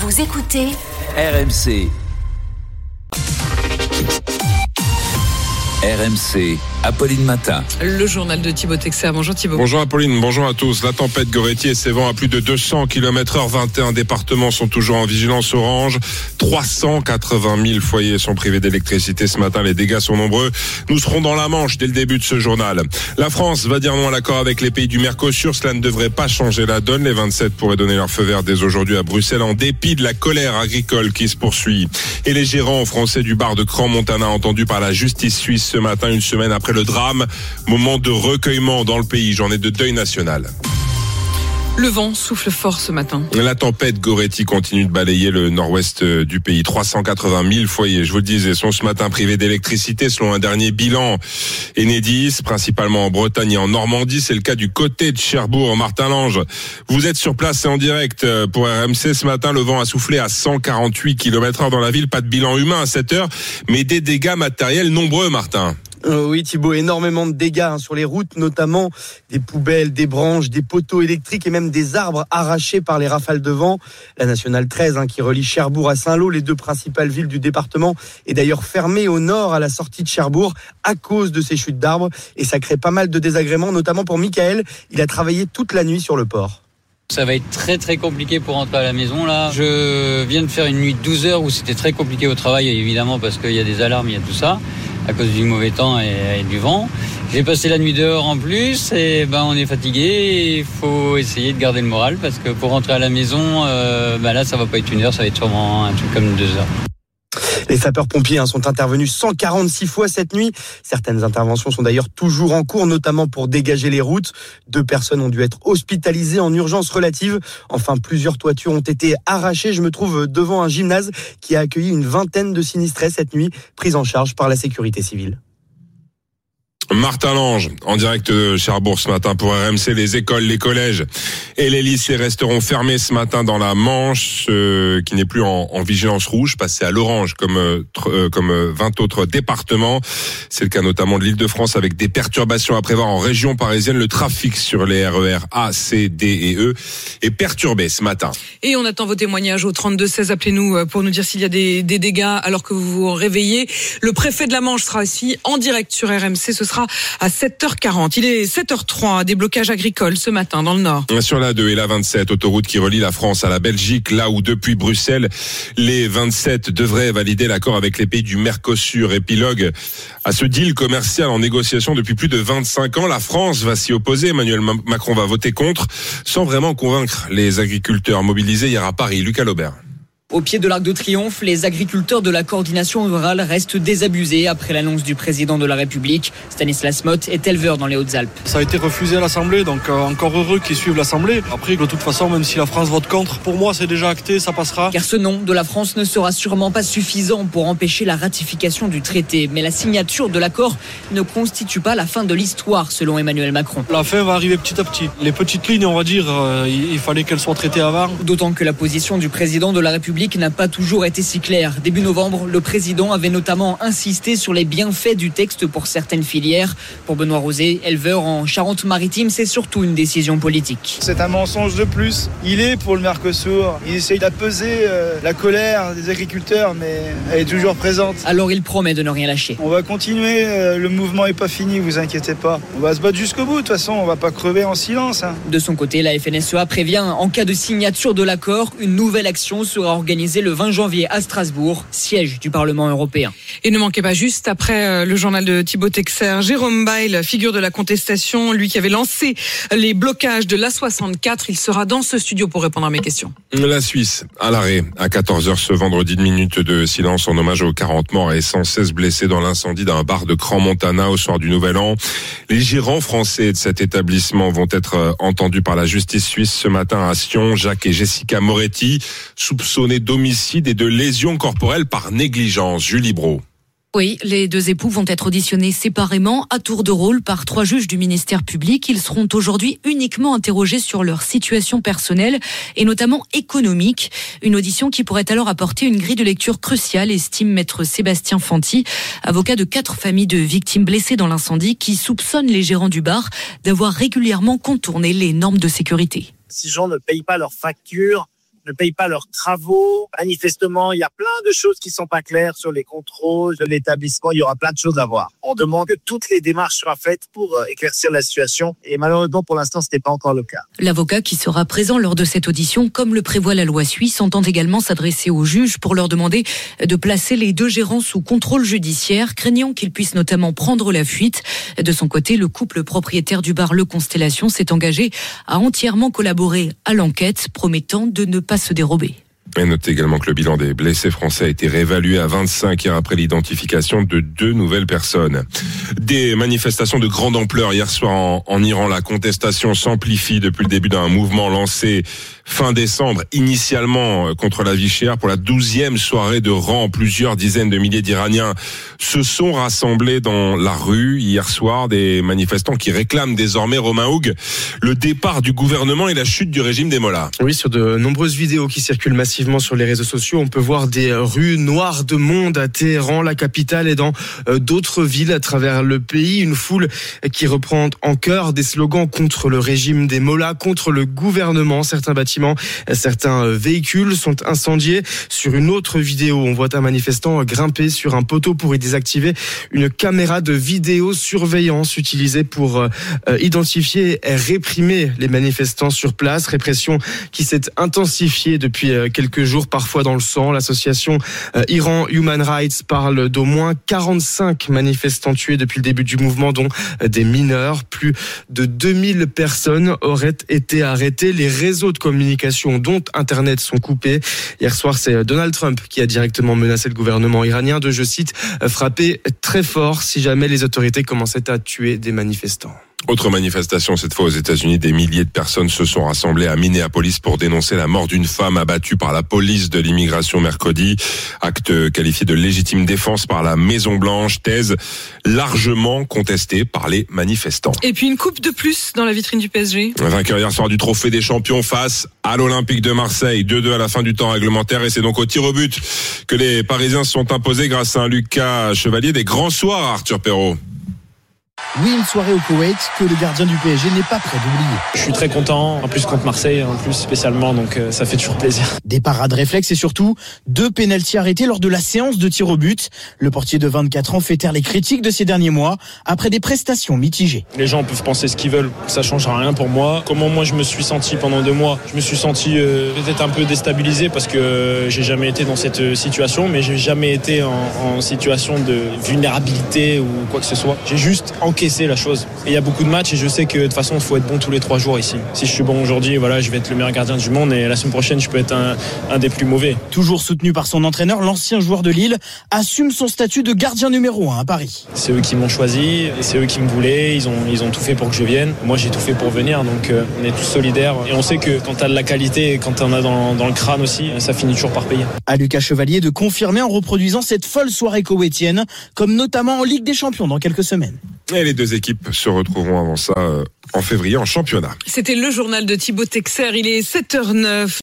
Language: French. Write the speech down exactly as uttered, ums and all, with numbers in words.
Vous écoutez R M C. R M C, Apolline Matin. Le journal de Thibaut Texer. Bonjour Thibaut. Bonjour Apolline, bonjour à tous. La tempête Goretti et ses vents à plus de deux cents kilomètres heure, vingt et un départements sont toujours en vigilance orange. trois cent quatre-vingt mille foyers sont privés d'électricité ce matin. Les dégâts sont nombreux. Nous serons dans la Manche dès le début de ce journal. La France va dire non à l'accord avec les pays du Mercosur. Cela ne devrait pas changer la donne. Les vingt-sept pourraient donner leur feu vert dès aujourd'hui à Bruxelles en dépit de la colère agricole qui se poursuit. Et les gérants français du bar de Crans-Montana entendus par la justice suisse ce matin, une semaine après le drame. Moment de recueillement dans le pays, journée de deuil national. Le vent souffle fort ce matin. La tempête Goretti continue de balayer le nord-ouest du pays. trois cent quatre-vingt mille foyers, je vous le disais, sont ce matin privés d'électricité selon un dernier bilan Enedis, principalement en Bretagne et en Normandie. C'est le cas du côté de Cherbourg. Martin Lange, vous êtes sur place et en direct pour R M C. Ce matin, le vent a soufflé à cent quarante-huit kilomètres heure dans la ville. Pas de bilan humain à cette heure, mais des dégâts matériels nombreux, Martin. Euh, oui Thibaut, énormément de dégâts hein, sur les routes, notamment des poubelles, des branches, des poteaux électriques et même des arbres arrachés par les rafales de vent. La nationale treize hein, qui relie Cherbourg à Saint-Lô, les deux principales villes du département, est d'ailleurs fermée au nord à la sortie de Cherbourg à cause de ces chutes d'arbres et ça crée pas mal de désagréments, notamment pour Michael. Il a travaillé toute la nuit sur le port. Ça va être très très compliqué pour rentrer à la maison là. Je viens de faire une nuit de douze heures où c'était très compliqué au travail évidemment parce qu'il y a des alarmes, il y a tout ça à cause du mauvais temps et, et du vent. J'ai passé la nuit dehors en plus et ben on est fatigué. Il faut essayer de garder le moral parce que pour rentrer à la maison, euh, ben là ça va pas être une heure, ça va être sûrement un truc comme deux heures. Les sapeurs-pompiers hein, sont intervenus cent quarante-six fois cette nuit. Certaines interventions sont d'ailleurs toujours en cours, notamment pour dégager les routes. Deux personnes ont dû être hospitalisées en urgence relative. Enfin, plusieurs toitures ont été arrachées. Je me trouve devant un gymnase qui a accueilli une vingtaine de sinistrés cette nuit, pris en charge par la sécurité civile. Martin Lange, en direct de Cherbourg ce matin pour R M C. Les écoles, les collèges et les lycées resteront fermés ce matin dans la Manche, euh, qui n'est plus en, en vigilance rouge, passé à l'orange comme euh, comme vingt autres départements. C'est le cas notamment de l'Île-de-France avec des perturbations à prévoir en région parisienne. Le trafic sur les R E R A, C, D et E est perturbé ce matin. Et on attend vos témoignages au trente-deux seize. Appelez-nous pour nous dire s'il y a des, des dégâts alors que vous vous réveillez. Le préfet de la Manche sera ici en direct sur R M C. Ce sera à sept heures quarante. Il est sept heures trois, des blocages agricoles ce matin dans le nord. Sur la deux et la vingt-sept, autoroute qui relie la France à la Belgique, là où depuis Bruxelles, les vingt-sept devraient valider l'accord avec les pays du Mercosur. Épilogue à ce deal commercial en négociation depuis plus de vingt-cinq ans. La France va s'y opposer. Emmanuel Macron va voter contre, sans vraiment convaincre les agriculteurs mobilisés hier à Paris. Lucas Laubert. Au pied de l'Arc de Triomphe, les agriculteurs de la coordination rurale restent désabusés après l'annonce du président de la République. Stanislas Motte est éleveur dans les Hautes-Alpes. Ça a été refusé à l'Assemblée, donc euh, encore heureux qu'ils suivent l'Assemblée. Après, de toute façon, même si la France vote contre, pour moi, c'est déjà acté, ça passera. Car ce nom de la France ne sera sûrement pas suffisant pour empêcher la ratification du traité. Mais la signature de l'accord ne constitue pas la fin de l'histoire, selon Emmanuel Macron. La fin va arriver petit à petit. Les petites lignes, on va dire, euh, il, il fallait qu'elles soient traitées avant. D'autant que la position du président de la République n'a pas toujours été si claire. Début novembre, le président avait notamment insisté sur les bienfaits du texte pour certaines filières. Pour Benoît Rosé, éleveur en Charente-Maritime, c'est surtout une décision politique. C'est un mensonge de plus. Il est pour le Mercosur. Il essaye d'apaiser euh, la colère des agriculteurs, mais elle est toujours présente. Alors il promet de ne rien lâcher. On va continuer, euh, le mouvement n'est pas fini, vous inquiétez pas. On va se battre jusqu'au bout, de toute façon, on va pas crever en silence. Hein. De son côté, la F N S E A prévient, en cas de signature de l'accord, une nouvelle action sera organisée le vingt janvier à Strasbourg, siège du Parlement européen. Et ne manquez pas, juste après le journal de Thibaut Texer, Jérôme Bail, figure de la contestation, lui qui avait lancé les blocages de l'A soixante-quatre, il sera dans ce studio pour répondre à mes questions. La Suisse, à l'arrêt, à quatorze heures ce vendredi, une minute de silence en hommage aux quarante morts et cent seize blessés dans l'incendie d'un bar de Crans-Montana au soir du Nouvel An. Les gérants français de cet établissement vont être entendus par la justice suisse ce matin à Sion. Jacques et Jessica Moretti, soupçonnés d'homicide et de lésions corporelles par négligence. Julie Brault. Oui, les deux époux vont être auditionnés séparément, à tour de rôle, par trois juges du ministère public. Ils seront aujourd'hui uniquement interrogés sur leur situation personnelle et notamment économique. Une audition qui pourrait alors apporter une grille de lecture cruciale, estime maître Sébastien Fanti, avocat de quatre familles de victimes blessées dans l'incendie, qui soupçonnent les gérants du bar d'avoir régulièrement contourné les normes de sécurité. Si les gens ne payent pas leurs factures, ne payent pas leurs travaux. Manifestement, il y a plein de choses qui sont pas claires sur les contrôles de l'établissement. Il y aura plein de choses à voir. On demande que toutes les démarches soient faites pour éclaircir la situation. Et malheureusement, pour l'instant, ce n'est pas encore le cas. L'avocat qui sera présent lors de cette audition, comme le prévoit la loi suisse, entend également s'adresser aux juges pour leur demander de placer les deux gérants sous contrôle judiciaire, craignant qu'ils puissent notamment prendre la fuite. De son côté, le couple propriétaire du bar Le Constellation s'est engagé à entièrement collaborer à l'enquête, promettant de ne pas se dérober. Et notez également que le bilan des blessés français a été réévalué à vingt-cinq hier après l'identification de deux nouvelles personnes. Des manifestations de grande ampleur hier soir en, en Iran. La contestation s'amplifie depuis le début d'un mouvement lancé fin décembre, initialement contre la vie chère. Pour la douzième soirée de rang, plusieurs dizaines de milliers d'Iraniens se sont rassemblés dans la rue hier soir. Des manifestants qui réclament désormais, Romain Houg, le départ du gouvernement et la chute du régime des mollahs. Oui, sur de nombreuses vidéos qui circulent massivement sur les réseaux sociaux, on peut voir des rues noires de monde à Téhéran, la capitale, et dans d'autres villes à travers le pays. Une foule qui reprend en chœur des slogans contre le régime des mollahs, contre le gouvernement. Certains bâtiments, certains véhicules sont incendiés. Sur une autre vidéo, on voit un manifestant grimper sur un poteau pour y désactiver une caméra de vidéosurveillance utilisée pour identifier et réprimer les manifestants sur place. Répression qui s'est intensifiée depuis quelques jours, parfois dans le sang. L'association Iran Human Rights parle d'au moins quarante-cinq manifestants tués depuis le début du mouvement, dont des mineurs. Plus de deux mille personnes auraient été arrêtées. Les réseaux de communication, dont Internet, sont coupés. Hier soir, c'est Donald Trump qui a directement menacé le gouvernement iranien de, je cite, frapper très fort si jamais les autorités commençaient à tuer des manifestants. Autre manifestation, cette fois aux États-Unis, des milliers de personnes se sont rassemblées à Minneapolis pour dénoncer la mort d'une femme abattue par la police de l'immigration mercredi. Acte qualifié de légitime défense par la Maison-Blanche, thèse largement contestée par les manifestants. Et puis une coupe de plus dans la vitrine du P S G. Vainqueur hier soir du Trophée des Champions face à l'Olympique de Marseille, deux deux à la fin du temps réglementaire, et c'est donc au tir au but que les Parisiens se sont imposés grâce à un Lucas Chevalier. Des grands soirs, Arthur Perrault. Oui, une soirée au Koweït que le gardien du P S G n'est pas prêt d'oublier. Je suis très content, en plus contre Marseille, en plus spécialement, donc ça fait toujours plaisir. Des parades réflexes et surtout deux pénaltys arrêtés lors de la séance de tir au but. Le portier de vingt-quatre ans fait taire les critiques de ces derniers mois après des prestations mitigées. Les gens peuvent penser ce qu'ils veulent, ça changera rien pour moi. Comment moi je me suis senti pendant deux mois, je me suis senti euh, peut-être un peu déstabilisé parce que euh, j'ai jamais été dans cette situation, mais j'ai jamais été en, en situation de vulnérabilité ou quoi que ce soit. J'ai juste encaissé la chose. Et il y a beaucoup de matchs et je sais que de toute façon il faut être bon tous les trois jours ici. Si je suis bon aujourd'hui, voilà, je vais être le meilleur gardien du monde et la semaine prochaine je peux être un, un des plus mauvais. Toujours soutenu par son entraîneur, l'ancien joueur de Lille assume son statut de gardien numéro un à Paris. C'est eux qui m'ont choisi, et c'est eux qui me voulaient, ils ont, ils ont tout fait pour que je vienne. Moi j'ai tout fait pour venir, donc euh, on est tous solidaires et on sait que quand t'as de la qualité et quand t'en as dans, dans le crâne aussi, ça finit toujours par payer. À Lucas Chevalier de confirmer en reproduisant cette folle soirée koweïtienne, comme notamment en Ligue des Champions dans quelques semaines. Et les deux équipes se retrouveront avant ça euh, en février en championnat. C'était le journal de Thibaut Texer, il est sept heures neuf.